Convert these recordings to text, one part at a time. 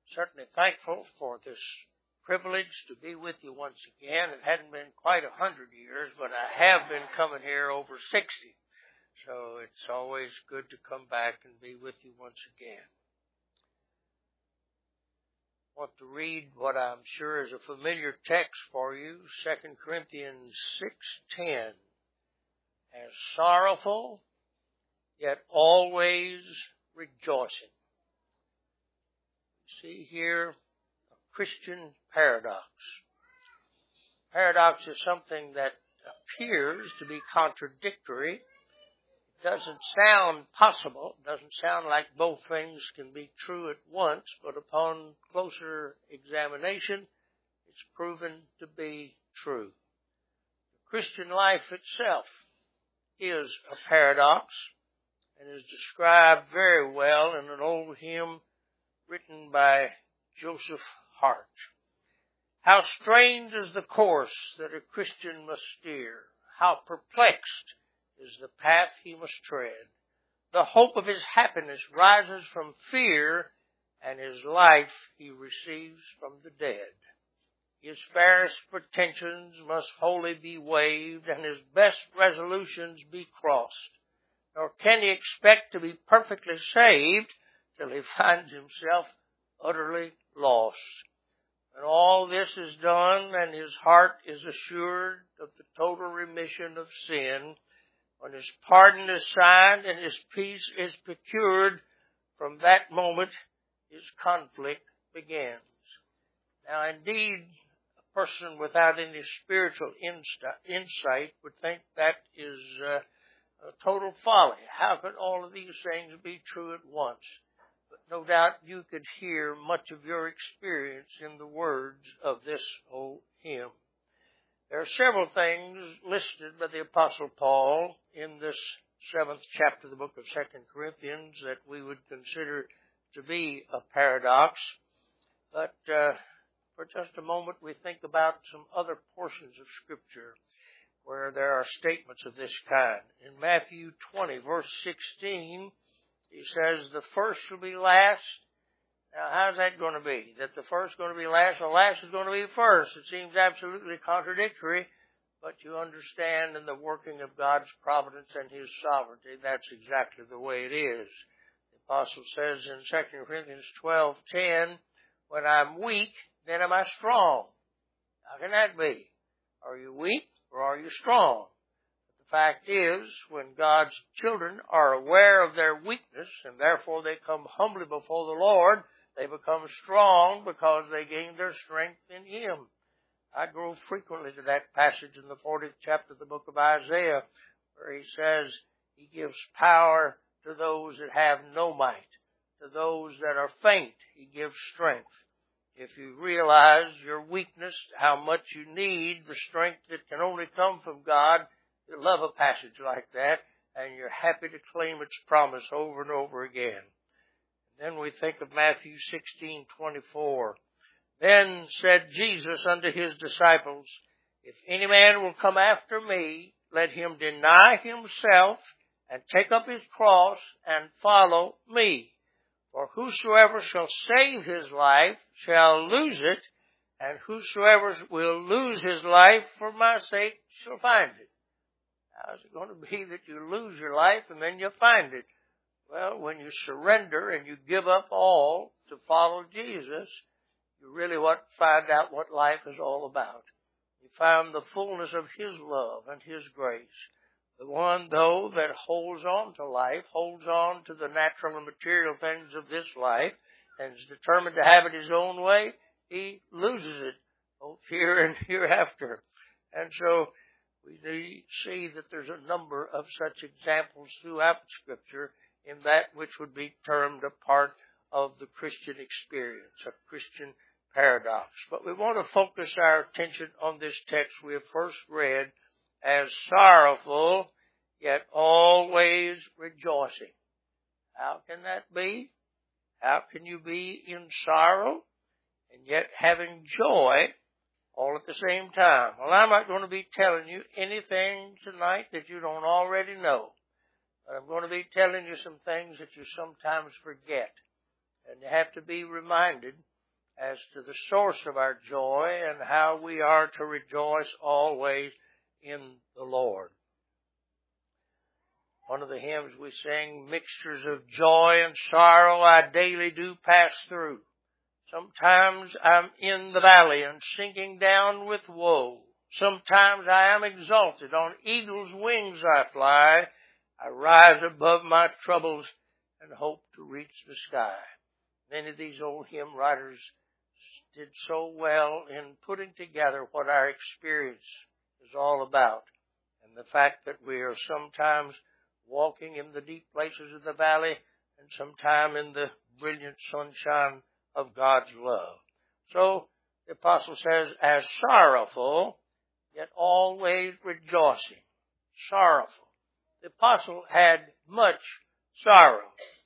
certainly thankful for this privilege to be with you once again. It hadn't been quite 100 years, but I have been coming here over 60. So it's always good to come back and be with you once again. I want to read what I'm sure is a familiar text for you, 2 Corinthians 6:10. As sorrowful, yet always rejoicing. See here a Christian paradox. Paradox is something that appears to be contradictory. It doesn't sound possible. It doesn't sound like both things can be true at once, but upon closer examination, it's proven to be true. The Christian life itself is a paradox and is described very well in an old hymn written by Joseph Hart. How strange is the course that a Christian must steer. How perplexed is the path he must tread. The hope of his happiness rises from fear, and his life he receives from the dead. His fairest pretensions must wholly be waived, and his best resolutions be crossed. Nor can he expect to be perfectly saved till he finds himself utterly lost. When all this is done and his heart is assured of the total remission of sin, when his pardon is signed and his peace is procured, from that moment his conflict begins. Now indeed, a person without any spiritual insight would think that is a total folly. How could all of these things be true at once? But no doubt you could hear much of your experience in the words of this old hymn. There are several things listed by the Apostle Paul in this 7th chapter of the book of 2 Corinthians that we would consider to be a paradox. But for just a moment we think about some other portions of Scripture where there are statements of this kind. In Matthew 20, verse 16, he says, the first will be last. Now, how's that going to be? That the first is going to be last, or last is going to be first? It seems absolutely contradictory, but you understand in the working of God's providence and His sovereignty, that's exactly the way it is. The Apostle says in 2 Corinthians 12:10, when I'm weak, then am I strong. How can that be? Are you weak or are you strong? The fact is, when God's children are aware of their weakness and therefore they come humbly before the Lord, they become strong because they gain their strength in Him. I go frequently to that passage in the 40th chapter of the book of Isaiah where He says He gives power to those that have no might. To those that are faint, He gives strength. If you realize your weakness, how much you need the strength that can only come from God, you love a passage like that, and you're happy to claim its promise over and over again. Then we think of Matthew 16:24. Then said Jesus unto His disciples, if any man will come after me, let him deny himself and take up his cross and follow me. For whosoever shall save his life shall lose it, and whosoever will lose his life for my sake shall find it. How is it going to be that you lose your life and then you find it? Well, when you surrender and you give up all to follow Jesus, you really find out what life is all about. You find the fullness of His love and His grace. The one, though, that holds on to life, holds on to the natural and material things of this life, and is determined to have it his own way, he loses it, both here and hereafter. And so we see that there's a number of such examples throughout Scripture in that which would be termed a part of the Christian experience, a Christian paradox. But we want to focus our attention on this text we have first read, as sorrowful, yet always rejoicing. How can that be? How can you be in sorrow and yet having joy all at the same time? Well, I'm not going to be telling you anything tonight that you don't already know. But I'm going to be telling you some things that you sometimes forget. And you have to be reminded as to the source of our joy and how we are to rejoice always in the Lord. One of the hymns we sing, mixtures of joy and sorrow I daily do pass through. Sometimes I'm in the valley and sinking down with woe. Sometimes I am exalted, on eagle's wings I fly. I rise above my troubles and hope to reach the sky. Many of these old hymn writers did so well in putting together what our experience is all about. And the fact that we are sometimes walking in the deep places of the valley and sometimes in the brilliant sunshine of God's love. So the apostle says, as sorrowful, yet always rejoicing. Sorrowful. The apostle had much sorrow.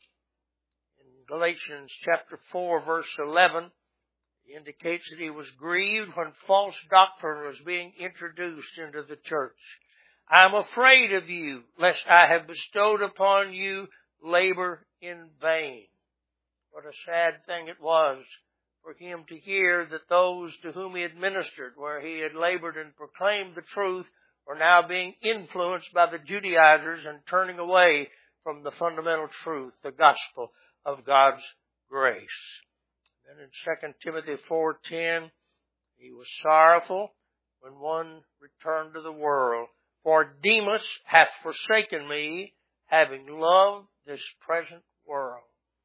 In Galatians chapter 4, verse 11, he indicates that he was grieved when false doctrine was being introduced into the church. I am afraid of you, lest I have bestowed upon you labor in vain. What a sad thing it was for him to hear that those to whom he had ministered, where he had labored and proclaimed the truth, were now being influenced by the Judaizers and turning away from the fundamental truth, the gospel of God's grace. Then in 2 Timothy 4:10, he was sorrowful when one returned to the world. For Demas hath forsaken me, having loved this present world.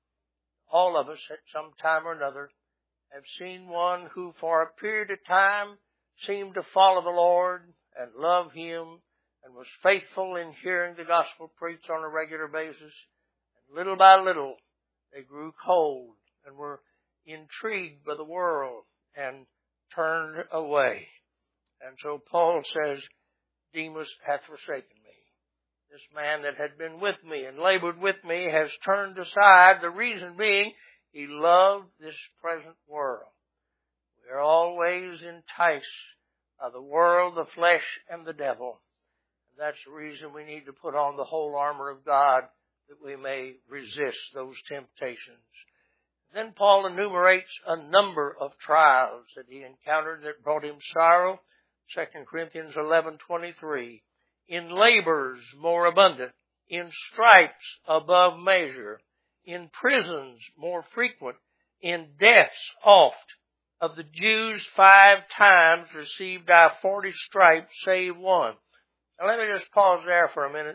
All of us at some time or another have seen one who for a period of time seemed to follow the Lord and love Him and was faithful in hearing the gospel preached on a regular basis. And little by little they grew cold and were intrigued by the world and turned away. And so Paul says, Demas hath forsaken me. This man that had been with me and labored with me has turned aside, the reason being he loved this present world. We are always enticed by the world, the flesh, and the devil. And that's the reason we need to put on the whole armor of God that we may resist those temptations. Then Paul enumerates a number of trials that he encountered that brought him sorrow. 2 Corinthians 11:23, in labors more abundant, in stripes above measure, in prisons more frequent, in deaths oft. Of the Jews 5 times received I 40 stripes, save one. Now let me just pause there for a minute.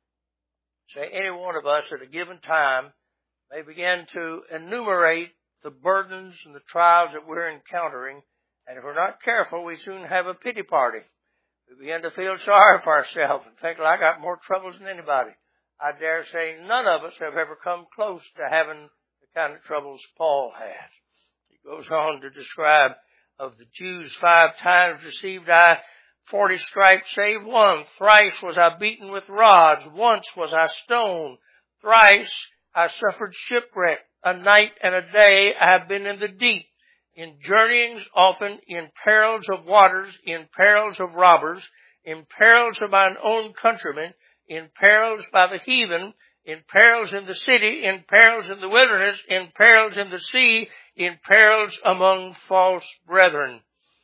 Say any one of us at a given time may begin to enumerate the burdens and the trials that we're encountering. And if we're not careful, we soon have a pity party. We begin to feel sorry for ourselves and think, well, I got more troubles than anybody. I dare say none of us have ever come close to having the kind of troubles Paul has. He goes on to describe, of the Jews 5 times received I 40 stripes, save one. Thrice was I beaten with rods. Once was I stoned. Thrice I suffered shipwreck. A night and a day I have been in the deep. In journeyings often, in perils of waters, in perils of robbers, in perils of mine own countrymen, in perils by the heathen, in perils in the city, in perils in the wilderness, in perils in the sea, in perils among false brethren.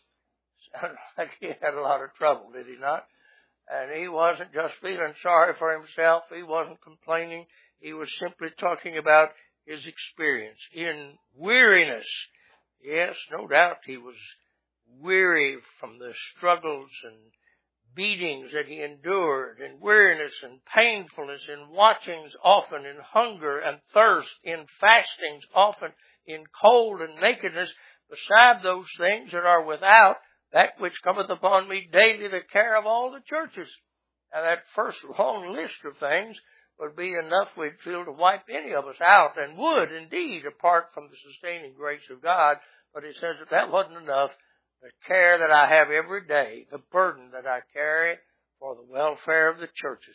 Sounded like he had a lot of trouble, did he not? And he wasn't just feeling sorry for himself. He wasn't complaining. He was simply talking about his experience. In weariness, yes, no doubt he was weary from the struggles and beatings that he endured, in weariness and painfulness, in watchings often, in hunger and thirst, in fastings often, in cold and nakedness, beside those things that are without, that which cometh upon me daily, the care of all the churches. Now that first long list of things would be enough, we'd feel, to wipe any of us out, and would indeed, apart from the sustaining grace of God. But he says that wasn't enough. The care that I have every day, the burden that I carry for the welfare of the churches.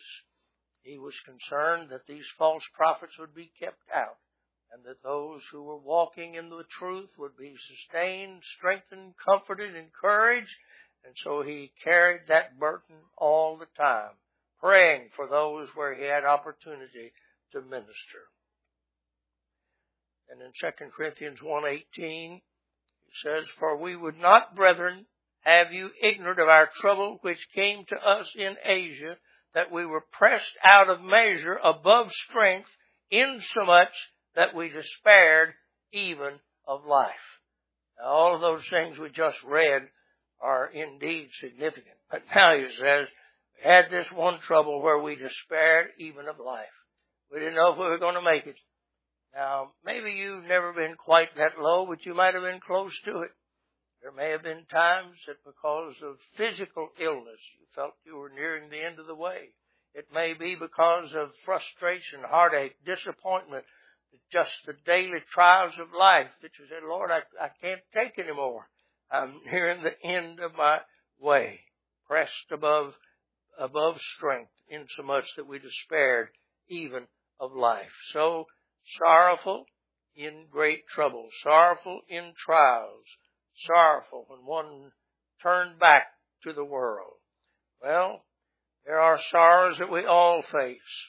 He was concerned that these false prophets would be kept out, and that those who were walking in the truth would be sustained, strengthened, comforted, encouraged. And so he carried that burden all the time, praying for those where he had opportunity to minister. And in 2 Corinthians 1:18, says, "For we would not, brethren, have you ignorant of our trouble which came to us in Asia, that we were pressed out of measure above strength, insomuch that we despaired even of life." Now, all of those things we just read are indeed significant. But now he says, we had this one trouble where we despaired even of life. We didn't know if we were going to make it. Now, maybe you've never been quite that low, but you might have been close to it. There may have been times that because of physical illness, you felt you were nearing the end of the way. It may be because of frustration, heartache, disappointment, just the daily trials of life that you said, "Lord, I can't take anymore. I'm nearing the end of my way," pressed above strength, insomuch that we despaired even of life. So sorrowful in great trouble, sorrowful in trials, sorrowful when one turned back to the world. Well, there are sorrows that we all face.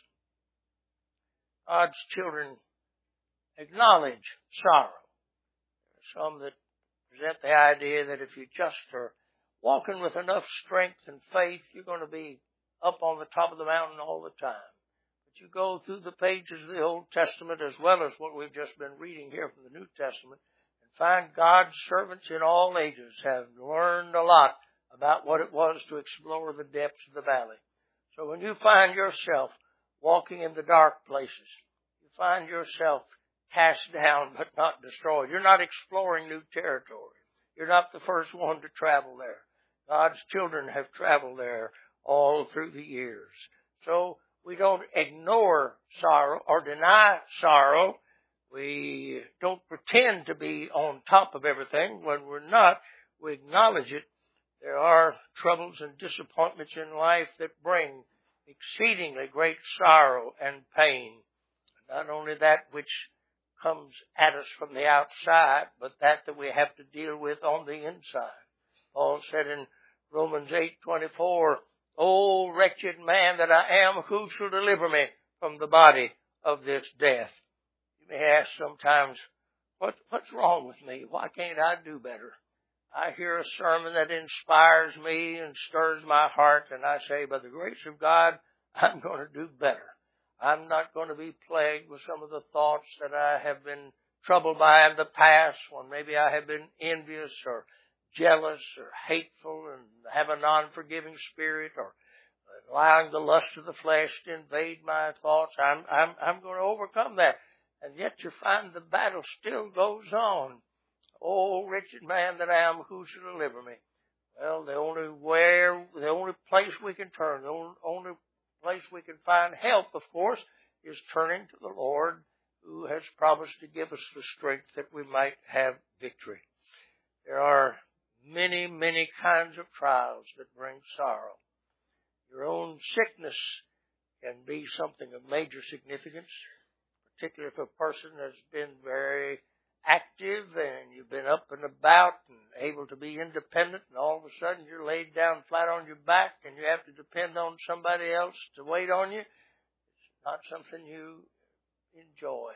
God's children acknowledge sorrow. There are some that present the idea that if you just are walking with enough strength and faith, you're going to be up on the top of the mountain all the time. But you go through the pages of the Old Testament as well as what we've just been reading here from the New Testament and find God's servants in all ages have learned a lot about what it was to explore the depths of the valley. So when you find yourself walking in the dark places, you find yourself cast down but not destroyed. You're not exploring new territory. You're not the first one to travel there. God's children have traveled there all through the years. So we don't ignore sorrow or deny sorrow. We don't pretend to be on top of everything. When we're not, we acknowledge it. There are troubles and disappointments in life that bring exceedingly great sorrow and pain. Not only that which comes at us from the outside, but that we have to deal with on the inside. Paul said in Romans 8:24, "O wretched man that I am, who shall deliver me from the body of this death?" You may ask sometimes, what's wrong with me? Why can't I do better? I hear a sermon that inspires me and stirs my heart, and I say, by the grace of God, I'm going to do better. I'm not going to be plagued with some of the thoughts that I have been troubled by in the past, when maybe I have been envious or jealous or hateful and have a non-forgiving spirit or allowing the lust of the flesh to invade my thoughts. I'm going to overcome that. And yet you find the battle still goes on. "Oh, wretched man that I am, who shall deliver me?" Well, the only place we can turn, the only place we can find help, of course, is turning to the Lord, who has promised to give us the strength that we might have victory. There are many, many kinds of trials that bring sorrow. Your own sickness can be something of major significance, particularly if a person has been very active and you've been up and about and able to be independent, and all of a sudden you're laid down flat on your back and you have to depend on somebody else to wait on you. It's not something you enjoy.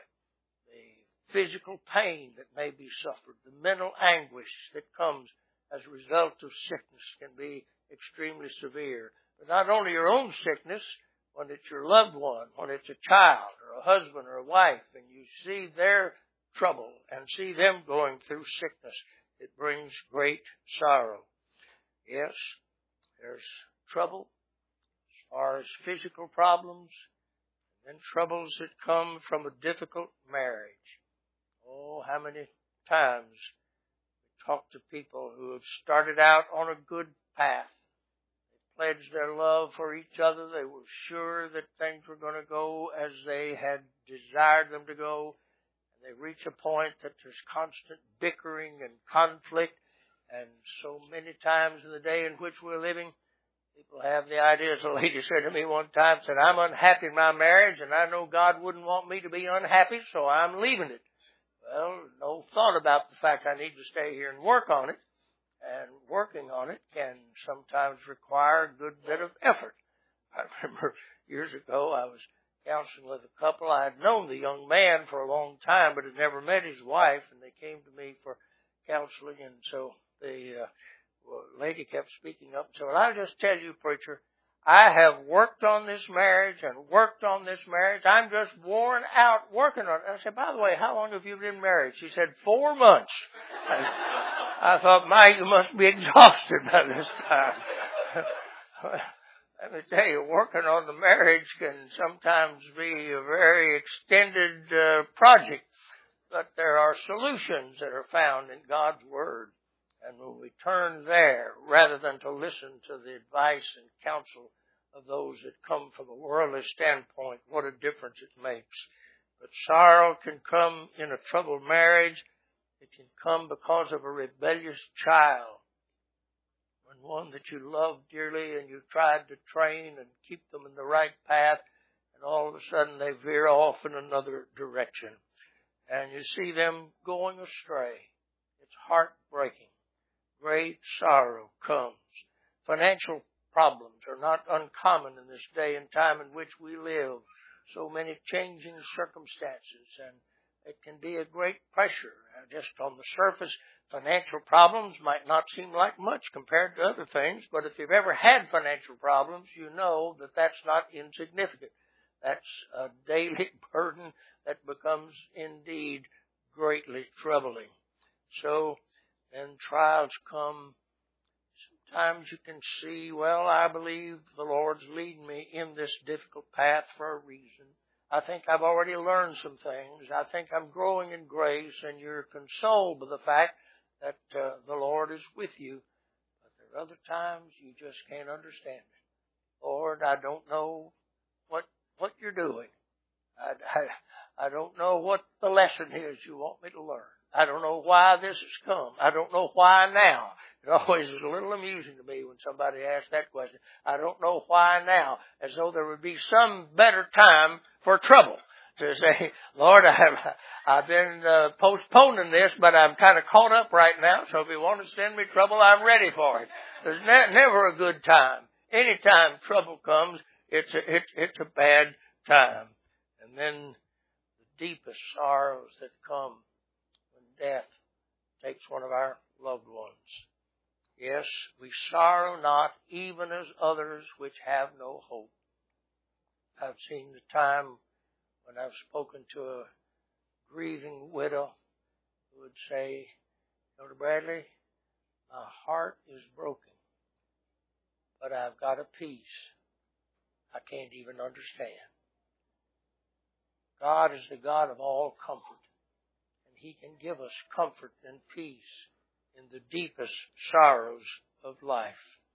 The physical pain that may be suffered, the mental anguish that comes as a result of sickness can be extremely severe. But not only your own sickness, when it's your loved one, when it's a child or a husband or a wife, and you see their trouble and see them going through sickness, it brings great sorrow. Yes, there's trouble as far as physical problems, and troubles that come from a difficult marriage. Oh, how many times we talk to people who have started out on a good path. They pledged their love for each other. They were sure that things were going to go as they had desired them to go. They reach a point that there's constant bickering and conflict, and so many times in the day in which we're living, people have the idea, as a lady said to me one time, said, "I'm unhappy in my marriage, and I know God wouldn't want me to be unhappy, so I'm leaving it." Well, no thought about the fact I need to stay here and work on it, and working on it can sometimes require a good bit of effort. I remember years ago I was counseling with a couple. I had known the young man for a long time, but had never met his wife, and they came to me for counseling, and so the lady kept speaking up. So I'll just tell you, preacher, I have worked on this marriage and worked on this marriage. I'm just worn out working on it. I said, by the way, how long have you been married? She said, 4 months. I thought, Mike, you must be exhausted by this time. Let me tell you, working on the marriage can sometimes be a very extended project, but there are solutions that are found in God's Word. And when we turn there, rather than to listen to the advice and counsel of those that come from a worldly standpoint, what a difference it makes. But sorrow can come in a troubled marriage. It can come because of a rebellious child. When one that you love dearly and you tried to train and keep them in the right path, and all of a sudden they veer off in another direction. And you see them going astray. It's heartbreaking. Great sorrow comes. Financial problems are not uncommon in this day and time in which we live. So many changing circumstances, and it can be a great pressure. Just on the surface, financial problems might not seem like much compared to other things, but if you've ever had financial problems, you know that that's not insignificant. That's a daily burden that becomes indeed greatly troubling. So, and trials come. Sometimes you can see, well, I believe the Lord's leading me in this difficult path for a reason. I think I've already learned some things. I think I'm growing in grace, and you're consoled by the fact that the Lord is with you. But there are other times you just can't understand it. Lord, I don't know what you're doing. I don't know what the lesson is you want me to learn. I don't know why this has come. I don't know why now. It always is a little amusing to me when somebody asks that question. I don't know why now, as though there would be some better time for trouble. To say, Lord, I've been postponing this, but I'm kind of caught up right now, so if you want to send me trouble, I'm ready for it. There's never a good time. Anytime trouble comes, it's a bad time. And then the deepest sorrows that come when death takes one of our loved ones. Yes, we sorrow not, even as others which have no hope. I've seen the time when I've spoken to a grieving widow who would say, Elder Bradley, my heart is broken, but I've got a peace I can't even understand. God is the God of all comfort, and He can give us comfort and peace in the deepest sorrows of life.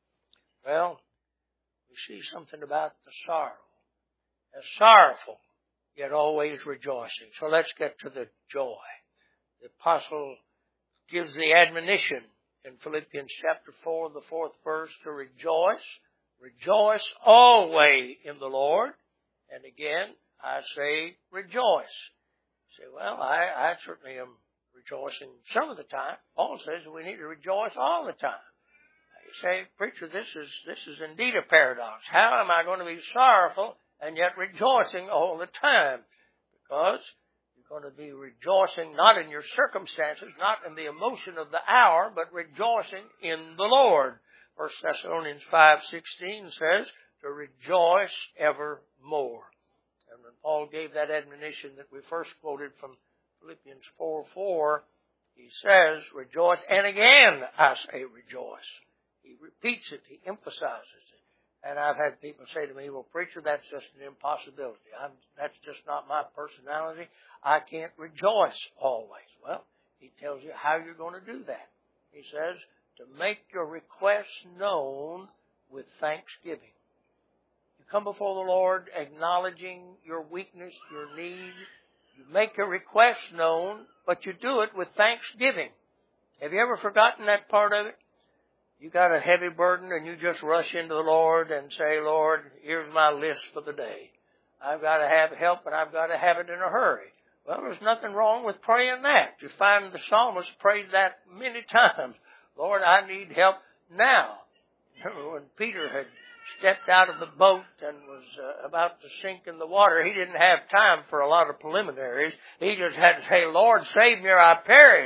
Well, we see something about the sorrow. As sorrowful, yet always rejoicing. So let's get to the joy. The apostle gives the admonition in Philippians chapter 4, the 4th verse, to rejoice. Rejoice always in the Lord. And again, I say rejoice. You say, well, I certainly am rejoicing some of the time. Paul says we need to rejoice all the time. You say, preacher, this is indeed a paradox. How am I going to be sorrowful and yet rejoicing all the time? Because you're going to be rejoicing not in your circumstances, not in the emotion of the hour, but rejoicing in the Lord. 1 Thessalonians 5:16 says to rejoice evermore. And when Paul gave that admonition that we first quoted from Philippians 4:4, he says, rejoice, and again I say rejoice. He repeats it, he emphasizes it. And I've had people say to me, well, preacher, that's just an impossibility. That's just not my personality. I can't rejoice always. Well, he tells you how you're going to do that. He says, to make your requests known with thanksgiving. You come before the Lord acknowledging your weakness, your need. You make your requests known, but you do it with thanksgiving. Have you ever forgotten that part of it? You got a heavy burden and you just rush into the Lord and say, Lord, here's my list for the day. I've got to have help and I've got to have it in a hurry. Well, there's nothing wrong with praying that. You find the psalmist prayed that many times. Lord, I need help now. Remember when Peter had stepped out of the boat and was about to sink in the water, he didn't have time for a lot of preliminaries. He just had to say, Lord, save me or I perish.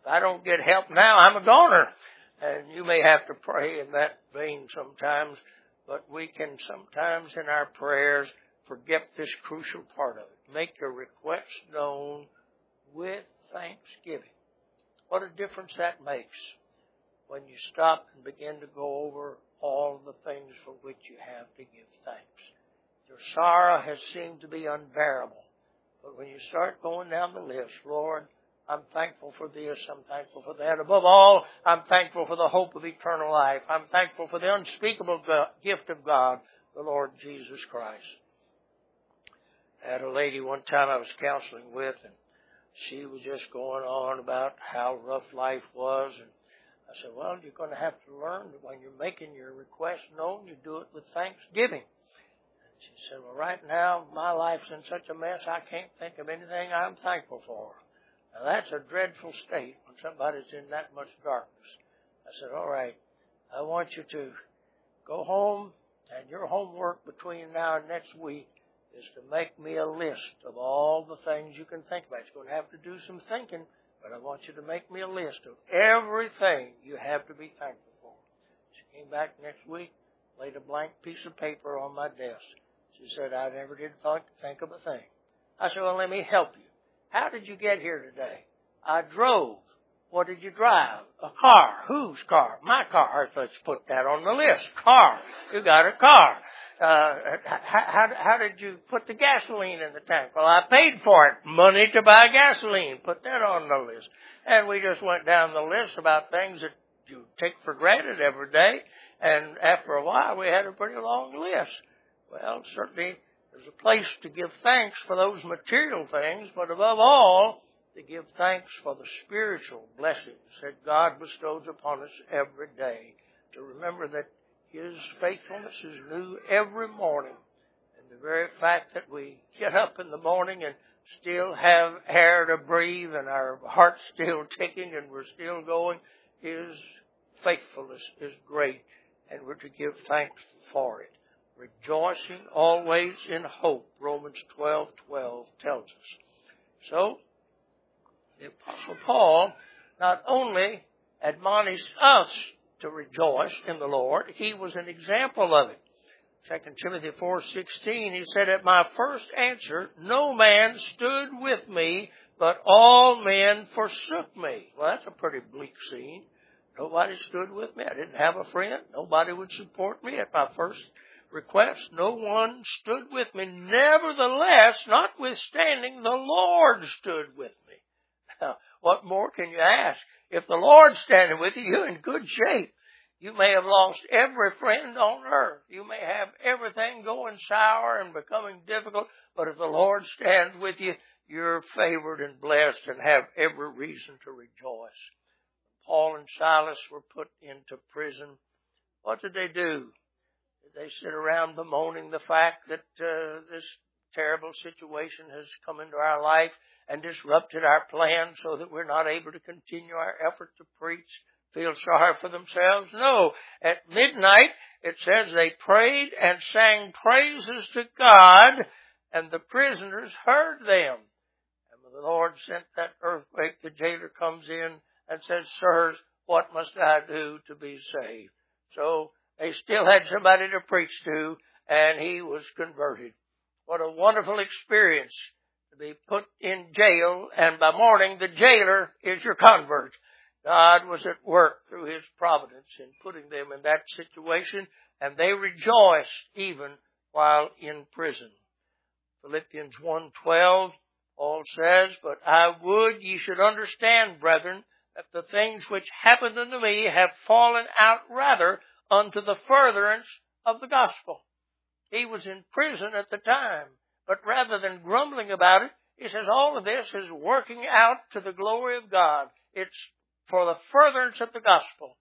If I don't get help now, I'm a goner. And you may have to pray in that vein sometimes, but we can sometimes in our prayers forget this crucial part of it. Make your requests known with thanksgiving. What a difference that makes when you stop and begin to go over all the things for which you have to give thanks. Your sorrow has seemed to be unbearable, but when you start going down the list, Lord, I'm thankful for this, I'm thankful for that. Above all, I'm thankful for the hope of eternal life. I'm thankful for the unspeakable gift of God, the Lord Jesus Christ. I had a lady one time I was counseling with, and she was just going on about how rough life was. And I said, well, you're going to have to learn that when you're making your request known, you do it with thanksgiving. And she said, well, right now, my life's in such a mess, I can't think of anything I'm thankful for. Now, that's a dreadful state when somebody's in that much darkness. I said, all right, I want you to go home, and your homework between now and next week is to make me a list of all the things you can think about. You're going to have to do some thinking, but I want you to make me a list of everything you have to be thankful for. She came back next week, laid a blank piece of paper on my desk. She said, I never did think of a thing. I said, well, let me help you. How did you get here today? I drove. What did you drive? A car. Whose car? My car. Let's put that on the list. Car. You got a car. How did you put the gasoline in the tank? Well, I paid for it. Money to buy gasoline. Put that on the list. And we just went down the list about things that you take for granted every day. And after a while, we had a pretty long list. Well, certainly there's a place to give thanks for those material things, but above all, to give thanks for the spiritual blessings that God bestows upon us every day. To remember that His faithfulness is new every morning. And the very fact that we get up in the morning and still have air to breathe and our heart's still ticking and we're still going, His faithfulness is great. And we're to give thanks for it. Rejoicing always in hope, Romans 12:12 tells us. So, the Apostle Paul not only admonished us to rejoice in the Lord, he was an example of it. 2 Timothy 4:16, he said, at my first answer, no man stood with me, but all men forsook me. Well, that's a pretty bleak scene. Nobody stood with me. I didn't have a friend. Nobody would support me at my first request. No one stood with me. Nevertheless, notwithstanding, the Lord stood with me. Now, what more can you ask? If the Lord's standing with you, you're in good shape. You may have lost every friend on earth. You may have everything going sour and becoming difficult, but if the Lord stands with you, you're favored and blessed and have every reason to rejoice. Paul and Silas were put into prison. What did they do? They sit around bemoaning the fact that this terrible situation has come into our life and disrupted our plans so that we're not able to continue our effort to preach, feel sorry for themselves. No. At midnight, it says they prayed and sang praises to God, and the prisoners heard them. And when the Lord sent that earthquake, the jailer comes in and says, sirs, what must I do to be saved? So they still had somebody to preach to, and he was converted. What a wonderful experience to be put in jail, and by morning the jailer is your convert. God was at work through His providence in putting them in that situation, and they rejoiced even while in prison. Philippians 1:12, Paul says, but I would ye should understand, brethren, that the things which happened unto me have fallen out rather unto the furtherance of the gospel. He was in prison at the time, but rather than grumbling about it, he says all of this is working out to the glory of God. It's for the furtherance of the gospel.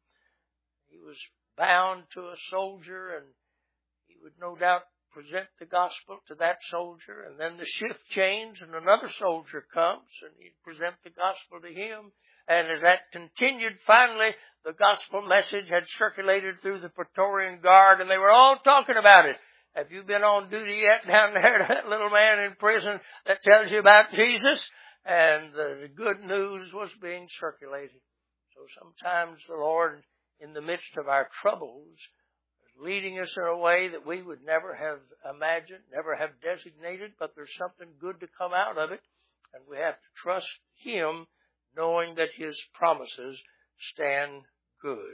He was bound to a soldier, and he would no doubt present the gospel to that soldier, and then the shift changed and another soldier comes, and he'd present the gospel to him. And as that continued, finally, the gospel message had circulated through the Praetorian Guard, and they were all talking about it. Have you been on duty yet down there, that little man in prison that tells you about Jesus? and the good news was being circulated. So sometimes the Lord, in the midst of our troubles, is leading us in a way that we would never have imagined, never have designated, but there's something good to come out of it, and we have to trust Him, knowing that His promises stand good.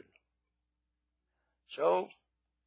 So,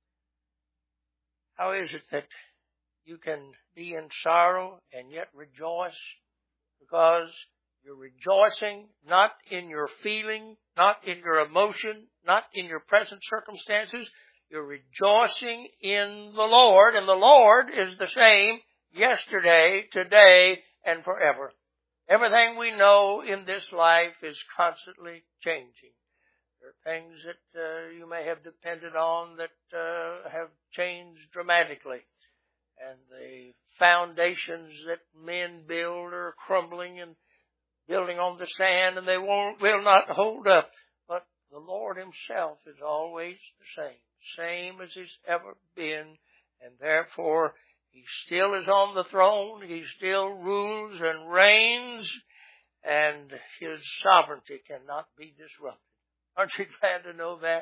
how is it that you can be in sorrow and yet rejoice? Because you're rejoicing not in your feeling, not in your emotion, not in your present circumstances. You're rejoicing in the Lord, and the Lord is the same yesterday, today, and forever. Everything we know in this life is constantly changing. There are things that you may have depended on that have changed dramatically. And the foundations that men build are crumbling and building on the sand, and they will not hold up. But the Lord Himself is always the same as He's ever been, and therefore He still is on the throne. He still rules and reigns, and His sovereignty cannot be disrupted. Aren't you glad to know that?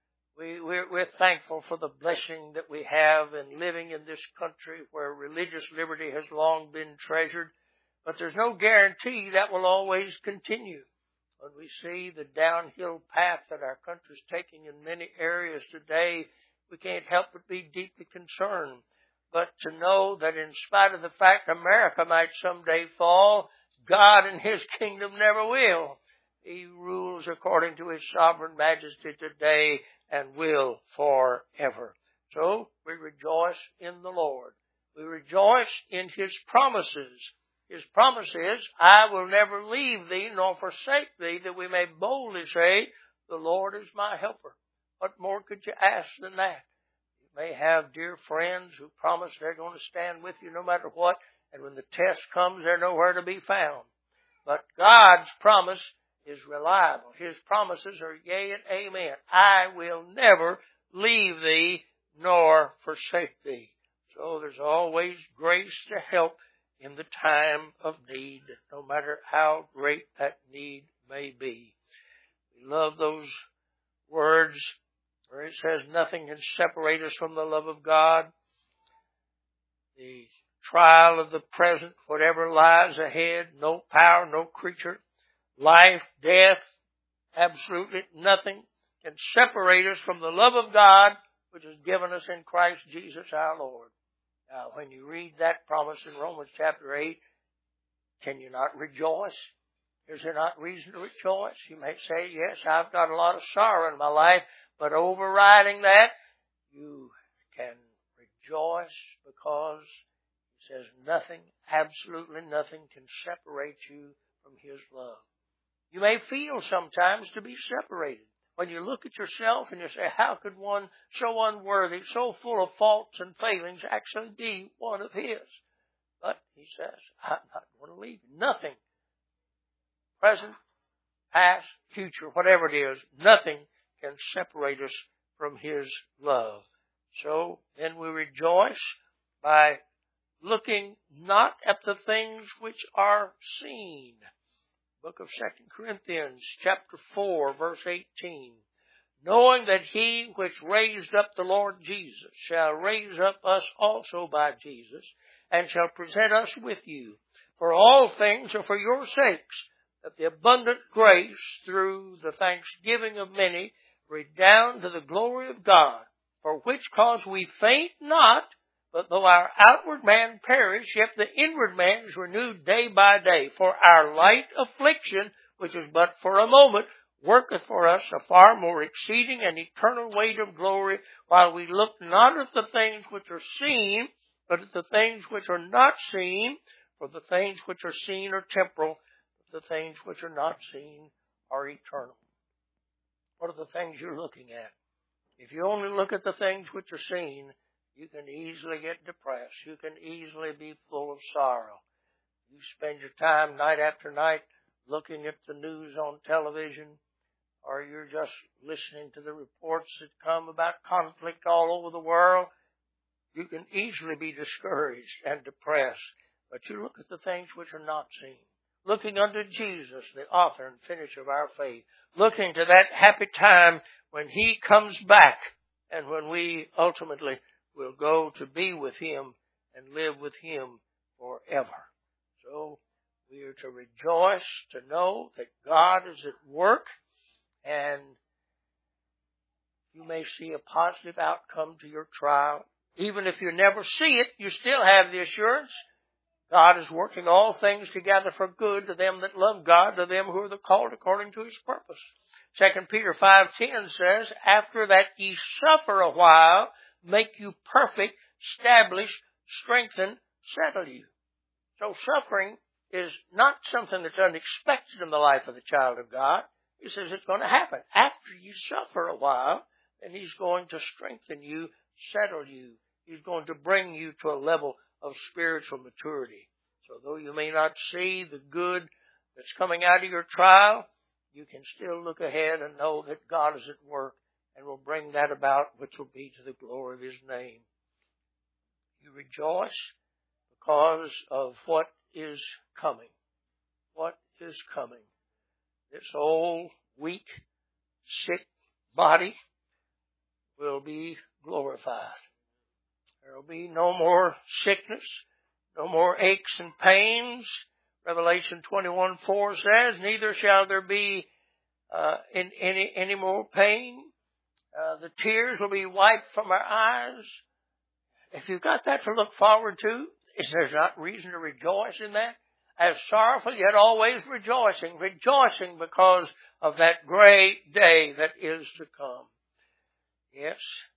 We're thankful for the blessing that we have in living in this country where religious liberty has long been treasured, but there's no guarantee that will always continue. When we see the downhill path that our country is taking in many areas today, we can't help but be deeply concerned. But to know that in spite of the fact America might someday fall, God and His kingdom never will. He rules according to His sovereign majesty today and will forever. So we rejoice in the Lord. We rejoice in His promises. His promise is, I will never leave thee nor forsake thee, that we may boldly say, the Lord is my helper. What more could you ask than that? You may have dear friends who promise they're going to stand with you no matter what, and when the test comes, they're nowhere to be found. But God's promise is reliable. His promises are yea and amen. I will never leave thee nor forsake thee. So there's always grace to help in the time of need, no matter how great that need may be. We love those words where it says nothing can separate us from the love of God. The trial of the present, whatever lies ahead, no power, no creature, life, death, absolutely nothing can separate us from the love of God which is given us in Christ Jesus our Lord. Now, when you read that promise in Romans chapter 8, can you not rejoice? Is there not reason to rejoice? You may say, yes, I've got a lot of sorrow in my life, but overriding that, you can rejoice because it says nothing, absolutely nothing can separate you from His love. You may feel sometimes to be separated. When you look at yourself and you say, how could one so unworthy, so full of faults and failings actually be one of His? But He says, I'm not going to leave you. Nothing, present, past, future, whatever it is, nothing can separate us from His love. So then we rejoice by looking not at the things which are seen. Book of 2 Corinthians, chapter 4, verse 18. Knowing that He which raised up the Lord Jesus shall raise up us also by Jesus, and shall present us with you. For all things are for your sakes, that the abundant grace through the thanksgiving of many redound to the glory of God. For which cause we faint not, but though our outward man perish, yet the inward man is renewed day by day. For our light affliction, which is but for a moment, worketh for us a far more exceeding and eternal weight of glory, while we look not at the things which are seen, but at the things which are not seen. For the things which are seen are temporal, but the things which are not seen are eternal. What are the things you're looking at? If you only look at the things which are seen, you can easily get depressed. You can easily be full of sorrow. You spend your time night after night looking at the news on television, or you're just listening to the reports that come about conflict all over the world. You can easily be discouraged and depressed. But you look at the things which are not seen. looking unto Jesus, the author and finisher of our faith, looking to that happy time when He comes back and when we ultimately will go to be with Him and live with Him forever. So we are to rejoice to know that God is at work, and you may see a positive outcome to your trial. Even if you never see it, you still have the assurance God is working all things together for good to them that love God, to them who are the called according to His purpose. 2 Peter 5:10 says, after that ye suffer a while, make you perfect, establish, strengthen, settle you. So suffering is not something that's unexpected in the life of the child of God. He says it's going to happen. After you suffer a while, then He's going to strengthen you, settle you. He's going to bring you to a level of spiritual maturity. So though you may not see the good that's coming out of your trial, you can still look ahead and know that God is at work and will bring that about, which will be to the glory of His name. You rejoice because of what is coming. What is coming? This old, weak, sick body will be glorified. There will be no more sickness, no more aches and pains. Revelation 21:4 says, neither shall there be any more pain. The tears will be wiped from our eyes. If you've got that to look forward to, is there not reason to rejoice in that? As sorrowful, yet always rejoicing. Rejoicing because of that great day that is to come. Yes,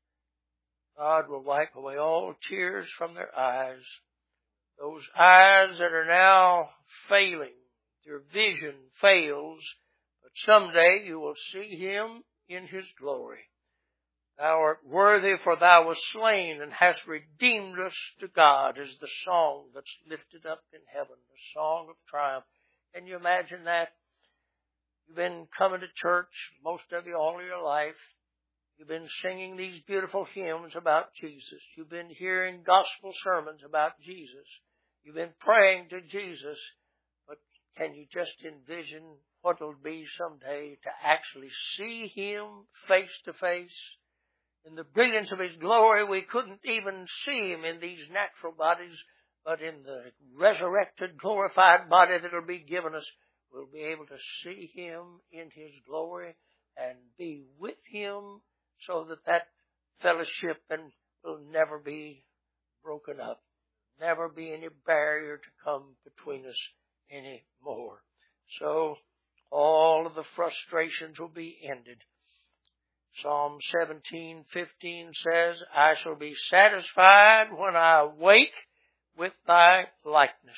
God will wipe away all tears from their eyes. Those eyes that are now failing, their vision fails, but someday you will see Him in His glory. Thou art worthy, for Thou wast slain and hast redeemed us to God, is the song that's lifted up in heaven, the song of triumph. Can you imagine that? You've been coming to church, most of you, all of your life. You've been singing these beautiful hymns about Jesus. You've been hearing gospel sermons about Jesus. You've been praying to Jesus. But can you just envision what it'll be someday to actually see Him face to face? In the brilliance of His glory, we couldn't even see Him in these natural bodies, but in the resurrected, glorified body that will be given us, we'll be able to see Him in His glory and be with Him, so that fellowship will never be broken up. Never be any barrier to come between us anymore. So all of the frustrations will be ended. Psalm 17:15 says, I shall be satisfied when I wake with Thy likeness.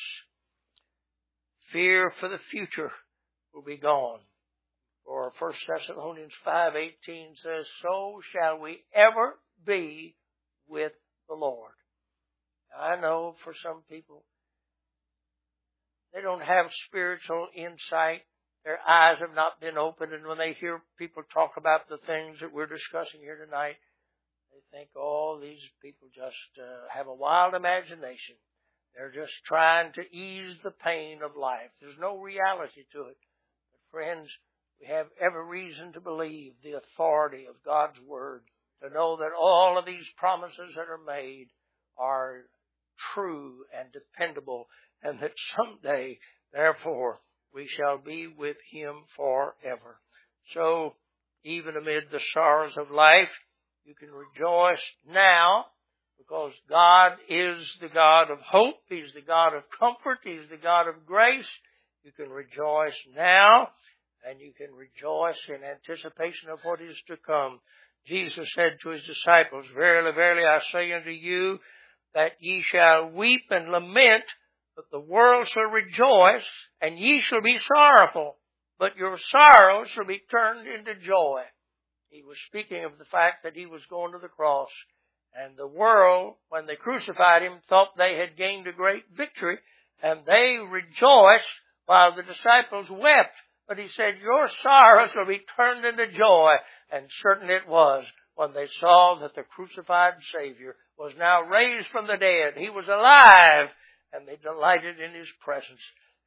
Fear for the future will be gone. Or 1 Thessalonians 5:18 says, so shall we ever be with the Lord. I know for some people, they don't have spiritual insight. Their eyes have not been opened, and when they hear people talk about the things that we're discussing here tonight, they think, oh, these people just have a wild imagination. They're just trying to ease the pain of life. There's no reality to it. But friends, we have every reason to believe the authority of God's Word, to know that all of these promises that are made are true and dependable, and that someday, therefore, we shall be with Him forever. So, even amid the sorrows of life, you can rejoice now, because God is the God of hope. He's the God of comfort. He's the God of grace. You can rejoice now, and you can rejoice in anticipation of what is to come. Jesus said to His disciples, verily, verily, I say unto you, that ye shall weep and lament, but the world shall rejoice, and ye shall be sorrowful, but your sorrow shall be turned into joy. He was speaking of the fact that He was going to the cross, and the world, when they crucified Him, thought they had gained a great victory, and they rejoiced while the disciples wept. But He said, your sorrow shall be turned into joy. And certainly it was, when they saw that the crucified Savior was now raised from the dead. He was alive, and they delighted in His presence.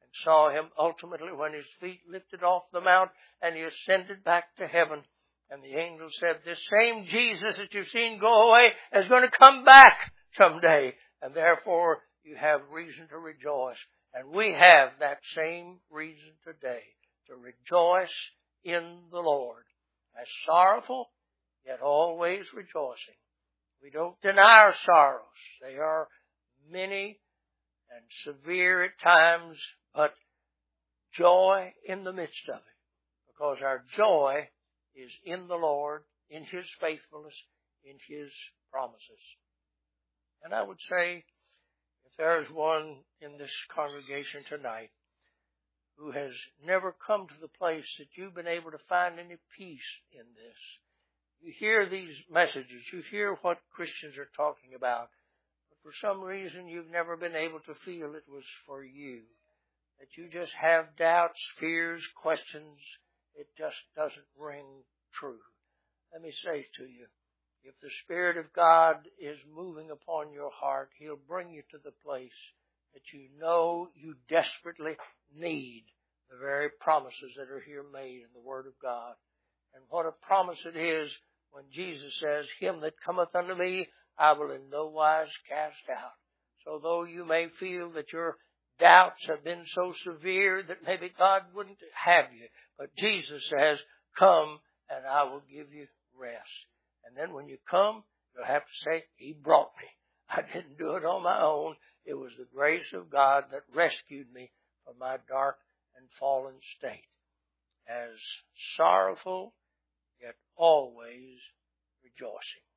and saw him ultimately when his feet lifted off the mount and he ascended back to heaven. And the angel said, this same Jesus that you've seen go away is going to come back someday. And therefore you have reason to rejoice. And we have that same reason today to rejoice in the Lord. As sorrowful, yet always rejoicing. We don't deny our sorrows. They are many and severe at times, but joy in the midst of it. Because our joy is in the Lord, in His faithfulness, in His promises. And I would say, if there is one in this congregation tonight who has never come to the place that you've been able to find any peace in this, you hear these messages, you hear what Christians are talking about, but for some reason you've never been able to feel it was for you, that you just have doubts, fears, questions, it just doesn't ring true. Let me say to you, if the Spirit of God is moving upon your heart, He'll bring you to the place that you know you desperately need the very promises that are here made in the Word of God. And what a promise it is when Jesus says, him that cometh unto me, I will in no wise cast out. So though you may feel that your doubts have been so severe that maybe God wouldn't have you, but Jesus says, come and I will give you rest. And then when you come, you'll have to say, He brought me. I didn't do it on my own. It was the grace of God that rescued me from my dark and fallen state. As sorrowful, yet always rejoicing.